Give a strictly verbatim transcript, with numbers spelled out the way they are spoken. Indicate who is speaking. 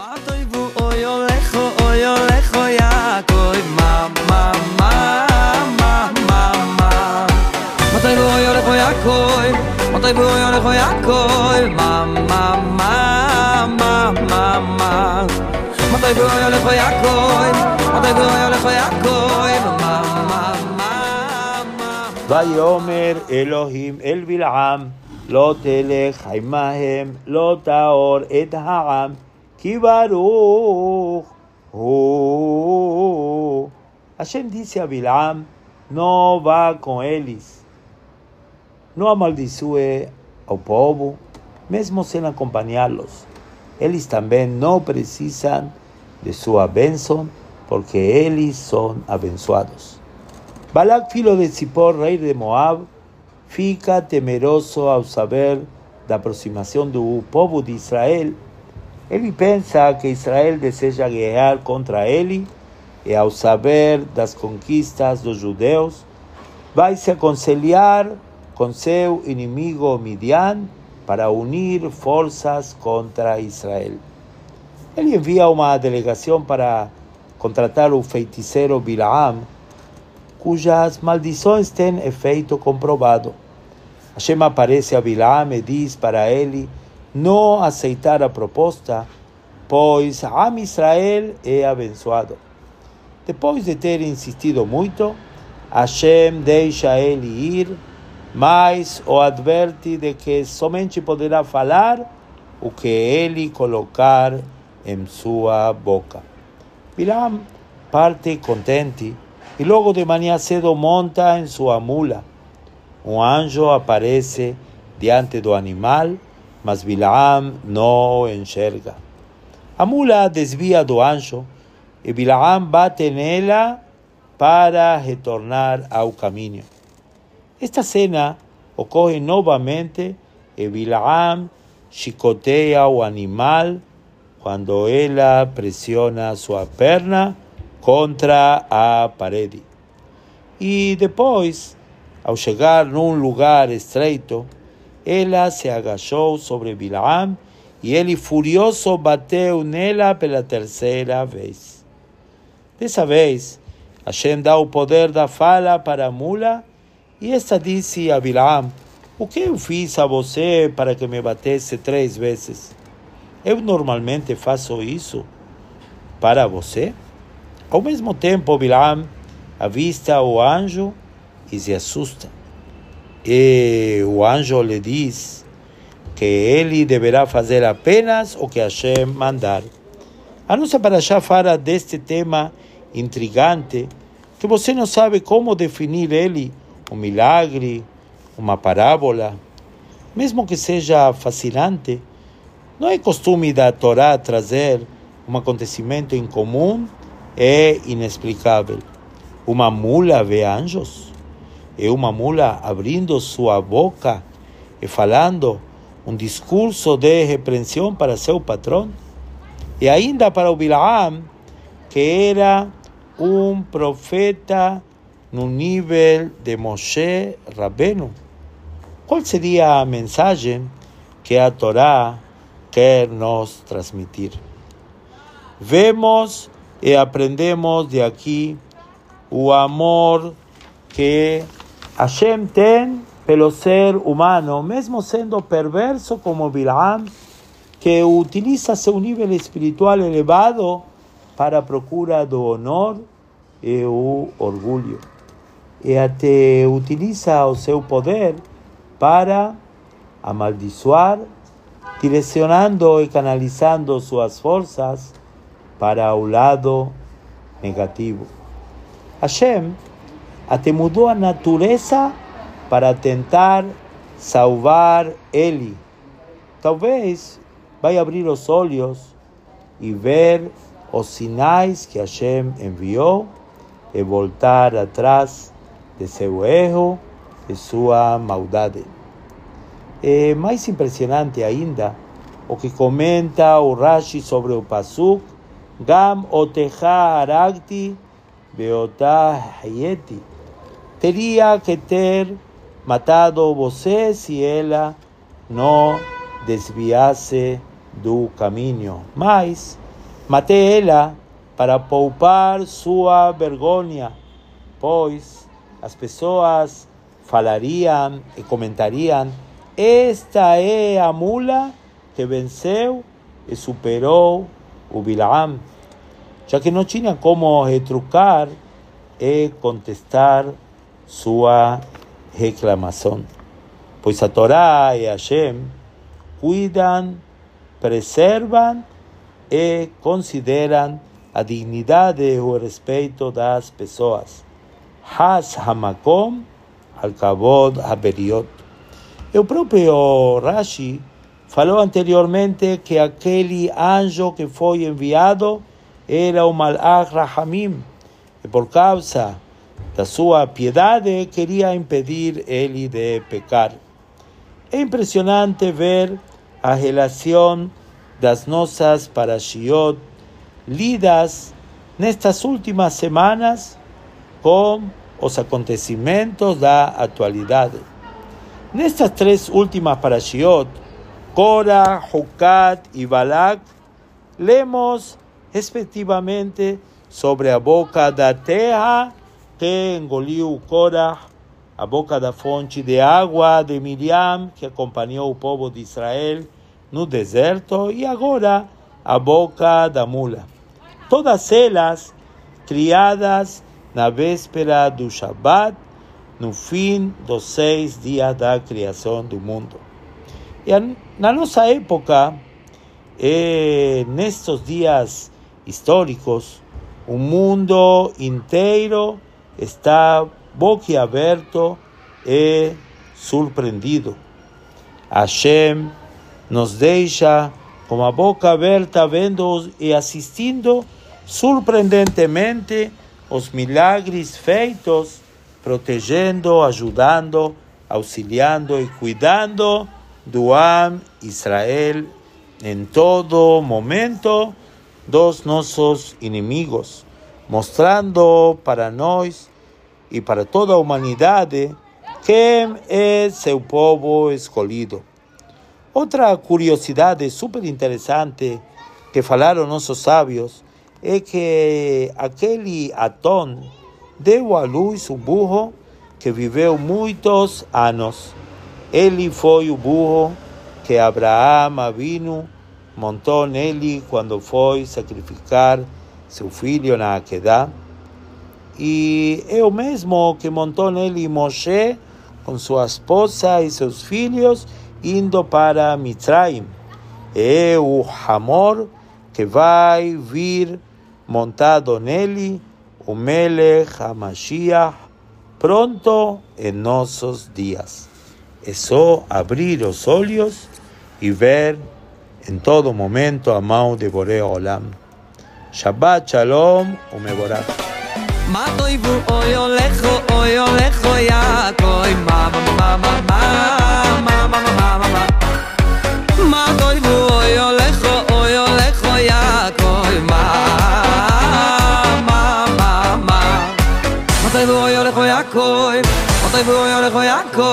Speaker 1: Motay bu yo lecho Yaakov, ma ma ma ma ma ma. Motay bu yo lecho Yaakov, motay bu yo lecho Yaakov, ma ma ma ma.
Speaker 2: Vayomer Elohim el Bil'am, lo telech haimahem, lo taor et ha'am, ki baruch hu. Hashem dice a Bil'am, no va com eles. Não amaldiçoe ao povo, mesmo sem acompanhá-los. Eles também não precisam de sua bênção, porque eles são abençoados. Balak, filho de Zippor, rei de Moab, fica temeroso ao saber da aproximação do povo de Israel. Ele pensa que Israel deseja guerrear contra ele, e ao saber das conquistas dos judeus, vai se aconselhar com seu inimigo Midian para unir forças contra Israel. Ele envia uma delegação para contratar o feiticeiro Bil'am, cujas maldições têm efeito comprovado. Hashem aparece a Bil'am e diz para ele não aceitar a proposta, pois Am Israel é abençoado. Depois de ter insistido muito, Hashem deixa ele ir, mas o adverte de que somente poderá falar o que ele colocar em sua boca. Bil'am parte contente e logo de manhã cedo monta em sua mula. Um anjo aparece diante do animal, mas Bil'am não enxerga. A mula desvia do anjo e Bil'am bate nela para retornar ao caminho. Esta cena ocorre novamente e Bil'am chicotea o animal quando ela pressiona sua perna contra a parede. E depois, ao chegar num lugar estreito, ela se agachou sobre Bil'am e ele, furioso, bateu nela pela terceira vez. Dessa vez, Hashem dá o poder da fala para a mula. E esta disse a Bil'am, o que eu fiz a você para que me batesse três vezes? Eu normalmente faço isso para você? Ao mesmo tempo, Bil'am avista o anjo e se assusta. E o anjo lhe diz que ele deverá fazer apenas o que Hashem mandar. A nossa parashá fala deste tema intrigante, que você não sabe como definir ele, um milagre, uma parábola. Mesmo que seja fascinante, não é costume da Torá trazer um acontecimento incomum e inexplicável. Uma mula vê anjos? É uma mula abrindo sua boca e falando um discurso de repreensão para seu patrão? E ainda para o Bil'am, que era um profeta no nível de Moshe Rabbeinu. Qual seria a mensagem que a Torá quer nos transmitir? Vemos e aprendemos de aqui o amor que Hashem tem pelo ser humano, mesmo sendo perverso como Bil'am, que utiliza seu nível espiritual elevado para a procura do honor e o orgulho. E até utiliza o seu poder para amaldiçoar, direcionando e canalizando suas forças para o lado negativo. Hashem até mudou a natureza para tentar salvar ele. Talvez vai abrir os olhos e ver os sinais que Hashem enviou e voltar atrás de seu erro, de sua maldade. É mais impressionante ainda o que comenta o Rashi sobre o Pasuk, Gam otecha haragti beotah hayeti. Teria que ter matado você se ela não desviasse do caminho. Mas Matei ela para poupar sua vergonha, pois as pessoas falariam e comentariam: esta é a mula que venceu e superou o Bilaam, já que não tinha como retrucar e contestar sua reclamação. Pois a Torá e Hashem cuidam, preservam e consideram a dignidade e o respeito das pessoas. Has hamakom al kavod haberiot. E o próprio Rashi falou anteriormente que aquele anjo que foi enviado era o Malach Rahamim, e por causa da sua piedade queria impedir ele de pecar. É impressionante ver a relação das nossas parashiot lidas nestas últimas semanas com os acontecimentos da atualidade. Nestas três últimas parashiot, Korah, Hukat e Balak, lemos respectivamente sobre a boca da terra que engoliu Korah, a boca da fonte de água de Miriam, que acompanhou o povo de Israel no deserto, e agora a boca da mula. Todas elas criadas na véspera do Shabbat, no fim dos seis dias da criação do mundo. E a, na nossa época, e nestes dias históricos, o mundo inteiro está boquiaberto e surpreendido. Hashem nos deixa com a boca aberta, vendo e assistindo surpreendentemente os milagres feitos, protegendo, ajudando, auxiliando e cuidando do Am Israel em todo momento dos nossos inimigos, mostrando para nós e para toda a humanidade quem é seu povo escolhido. Outra curiosidade super interessante que falaram nossos sábios é que aquele Atón deu à luz um burro que viveu muitos anos. Ele foi o burro que Abraão Avinu montou nele quando foi sacrificar seu filho na Akedah. E é o mesmo que montou nele Moshe com sua esposa e seus filhos indo para Mitzrayim. É o Hamor que vai vir montado nele, o Melech HaMashiach, pronto em nossos dias. É só abrir os olhos e ver em todo momento a mão de Borei Olam. Shabbat Shalom umevorach.
Speaker 1: מה טויבו אוי הולכו אוי הולכו יעקוי מה מה מה מה מה מה מה מה מה מה מה טויבו אוי הולכו אוי הולכו יעקוי מה מה מה מה מה טויבו אוי הולכו יעקוי מה טויבו אוי הולכו יעקוי